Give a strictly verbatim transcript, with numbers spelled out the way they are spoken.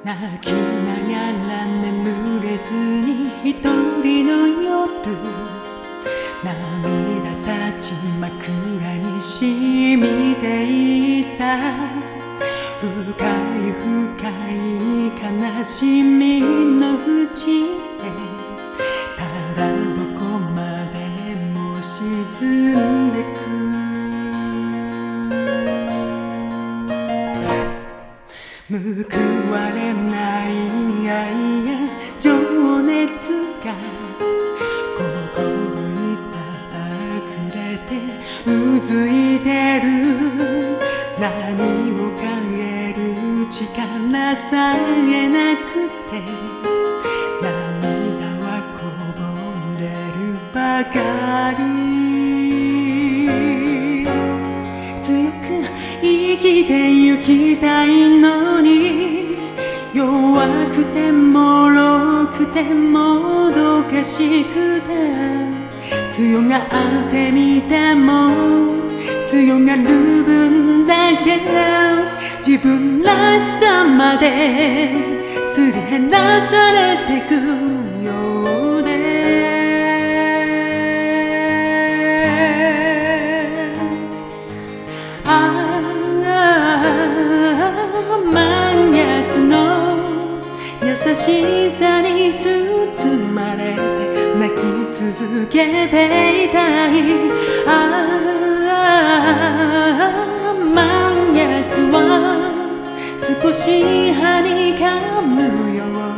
泣きながら眠れずに一人の夜、涙たち枕に染みていた。深い深い悲しみの淵へ、ただどこまでも沈んでく。報われない愛や情熱が心にささくれてうずいてる。何も変える力さえなくて、涙はこぼれるばかり。強く生きてゆきたいのに、弱くてもろくてもどかしくて、強がってみても強がる分だけ自分らしさまですり減らされてくようで、ああ満月の優しさに包まれて泣き続けていたい。ああ満月は少しはにかむよう